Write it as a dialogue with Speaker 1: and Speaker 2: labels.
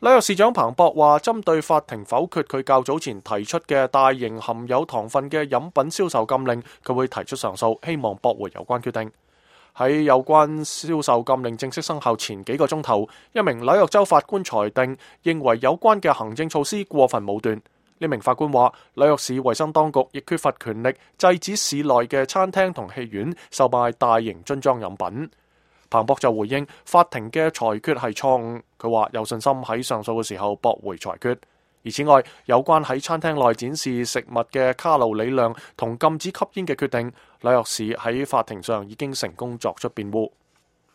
Speaker 1: 紐約市長彭博話，針對法庭否決佢較早前提出嘅大型含有糖分嘅飲品銷售禁令，佢會提出上訴，希望駁回有關決定。喺有關銷售禁令正式生效前幾個鐘頭，一名紐約州法官裁定，認為有關嘅行政措施過分武斷。呢名法官話，紐約市衛生當局亦缺乏權力制止市內嘅餐廳同戲院售賣大型樽裝飲品。彭博就回應，法庭嘅裁決係錯誤。佢話有信心喺上訴嘅時候駁回裁決。而此外，有關喺餐廳內展示食物嘅卡路里量同禁止吸煙嘅決定，紐約市喺法庭上已經成功作出辯護。